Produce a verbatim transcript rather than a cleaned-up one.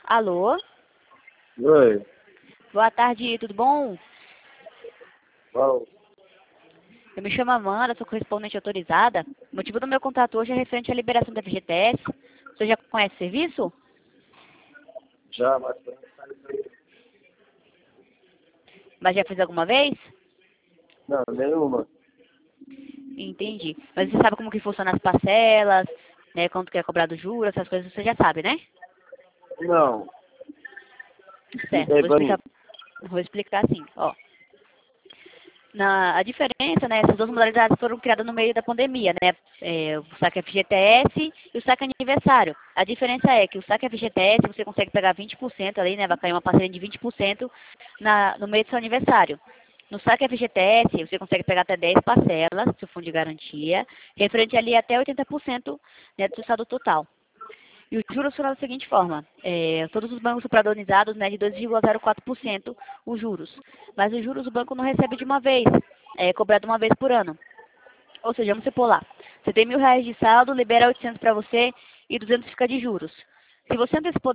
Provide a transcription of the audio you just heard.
Alô? Oi. Boa tarde, tudo bom? Bom, Eu me chamo Amanda, sou correspondente autorizada. O motivo do meu contato hoje é referente à liberação da F G T S. Você já conhece o serviço? já, mas Mas já fez alguma vez? não, nenhuma. Entendi. Mas você sabe como que funciona as parcelas, né? Quanto que é cobrado juros, essas coisas você já sabe, né? Não. Certo, Explica eu aí vou pra mim. explicar, vou explicar assim, ó. Na, a diferença, né, essas duas modalidades foram criadas no meio da pandemia, né, é, o saque F G T S e o saque aniversário. A diferença é que o saque F G T S você consegue pegar vinte por cento ali, né, vai cair uma parcela de vinte por cento na, no meio do seu aniversário. No saque F G T S você consegue pegar até dez parcelas, se o fundo de garantia, referente ali até oitenta por cento, né, do seu saldo total. E os juros foram da seguinte forma, é, todos os bancos são padronizados, né, de dois vírgula zero quatro por cento os juros. Mas os juros o banco não recebe de uma vez, é cobrado uma vez por ano. Ou seja, vamos supor lá, você tem mil reais de saldo, libera oitocentos para você e duzentos fica de juros. Se você antecipou